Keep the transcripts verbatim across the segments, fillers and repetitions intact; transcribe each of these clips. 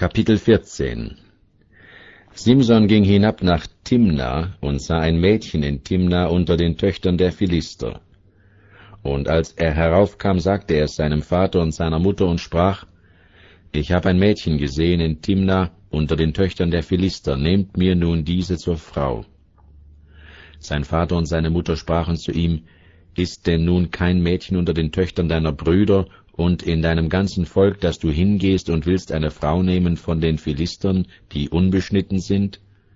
Kapitel vierzehn. Simson ging hinab nach Timna und sah ein Mädchen in Timna unter den Töchtern der Philister. Und als er heraufkam, sagte er es seinem Vater und seiner Mutter und sprach: Ich habe ein Mädchen gesehen in Timna unter den Töchtern der Philister, nehmt mir nun diese zur Frau. Sein Vater und seine Mutter sprachen zu ihm: Ist denn nun kein Mädchen unter den Töchtern deiner Brüder und in deinem ganzen Volk, dass du hingehst und willst eine Frau nehmen von den Philistern, die unbeschnitten sind?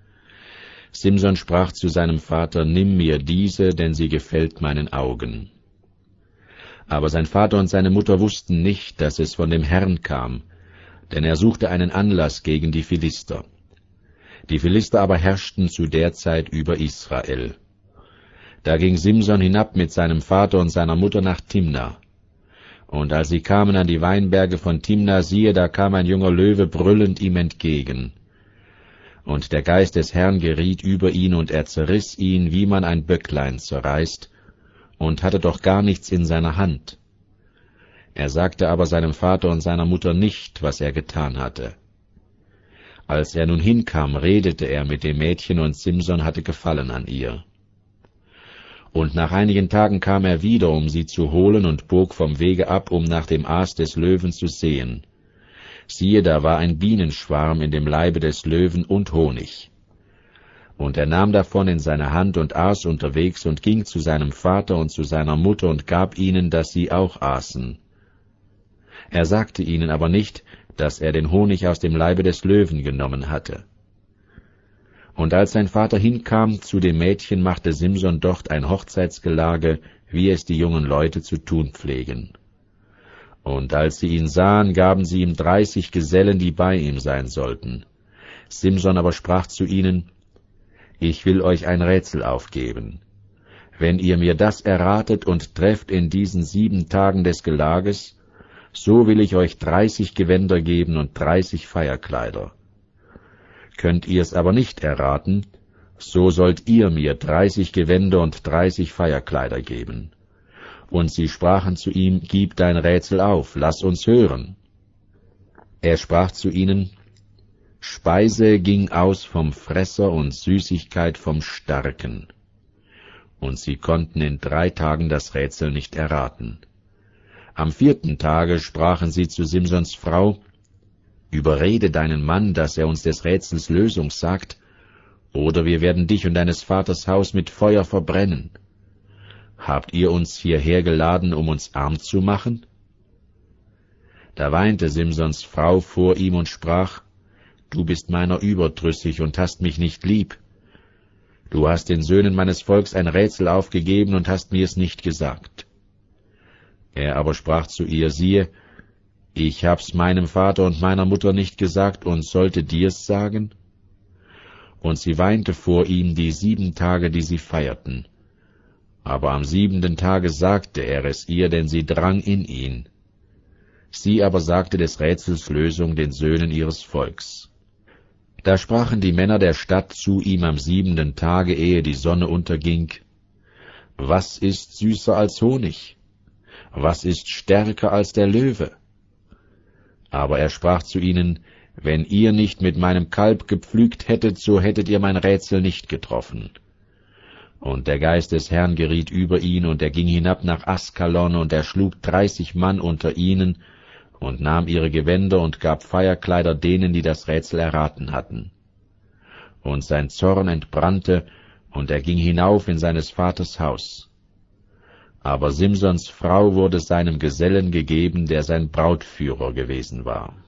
Simson sprach zu seinem Vater: Nimm mir diese, denn sie gefällt meinen Augen. Aber sein Vater und seine Mutter wussten nicht, dass es von dem Herrn kam, denn er suchte einen Anlass gegen die Philister. Die Philister aber herrschten zu der Zeit über Israel. Da ging Simson hinab mit seinem Vater und seiner Mutter nach Timna. Und als sie kamen an die Weinberge von Timna, siehe, da kam ein junger Löwe brüllend ihm entgegen. Und der Geist des Herrn geriet über ihn, und er zerriss ihn, wie man ein Böcklein zerreißt, und hatte doch gar nichts in seiner Hand. Er sagte aber seinem Vater und seiner Mutter nicht, was er getan hatte. Als er nun hinkam, redete er mit dem Mädchen, und Simson hatte Gefallen an ihr. Und nach einigen Tagen kam er wieder, um sie zu holen, und bog vom Wege ab, um nach dem Aas des Löwen zu sehen. Siehe, da war ein Bienenschwarm in dem Leibe des Löwen und Honig. Und er nahm davon in seine Hand und aß unterwegs und ging zu seinem Vater und zu seiner Mutter und gab ihnen, dass sie auch aßen. Er sagte ihnen aber nicht, dass er den Honig aus dem Leibe des Löwen genommen hatte. Und als sein Vater hinkam zu dem Mädchen, machte Simson dort ein Hochzeitsgelage, wie es die jungen Leute zu tun pflegen. Und als sie ihn sahen, gaben sie ihm dreißig Gesellen, die bei ihm sein sollten. Simson aber sprach zu ihnen: Ich will euch ein Rätsel aufgeben. Wenn ihr mir das erratet und trefft in diesen sieben Tagen des Gelages, so will ich euch dreißig Gewänder geben und dreißig Feierkleider. Könnt ihr es aber nicht erraten, so sollt ihr mir dreißig Gewänder und dreißig Feierkleider geben. Und sie sprachen zu ihm: Gib dein Rätsel auf, lass uns hören. Er sprach zu ihnen: Speise ging aus vom Fresser und Süßigkeit vom Starken. Und sie konnten in drei Tagen das Rätsel nicht erraten. Am vierten Tage sprachen sie zu Simsons Frau: Überrede deinen Mann, dass er uns des Rätsels Lösung sagt, oder wir werden dich und deines Vaters Haus mit Feuer verbrennen. Habt ihr uns hierher geladen, um uns arm zu machen? Da weinte Simsons Frau vor ihm und sprach: Du bist meiner überdrüssig und hast mich nicht lieb. Du hast den Söhnen meines Volks ein Rätsel aufgegeben und hast mir es nicht gesagt. Er aber sprach zu ihr: Siehe, ich hab's meinem Vater und meiner Mutter nicht gesagt und sollte dir's sagen? Und sie weinte vor ihm die sieben Tage, die sie feierten. Aber am siebenten Tage sagte er es ihr, denn sie drang in ihn. Sie aber sagte des Rätsels Lösung den Söhnen ihres Volks. Da sprachen die Männer der Stadt zu ihm am siebenten Tage, ehe die Sonne unterging: Was ist süßer als Honig? Was ist stärker als der Löwe? Aber er sprach zu ihnen: Wenn ihr nicht mit meinem Kalb gepflügt hättet, so hättet ihr mein Rätsel nicht getroffen. Und der Geist des Herrn geriet über ihn, und er ging hinab nach Askalon, und er schlug dreißig Mann unter ihnen, und nahm ihre Gewänder und gab Feierkleider denen, die das Rätsel erraten hatten. Und sein Zorn entbrannte, und er ging hinauf in seines Vaters Haus. Aber Simsons Frau wurde seinem Gesellen gegeben, der sein Brautführer gewesen war.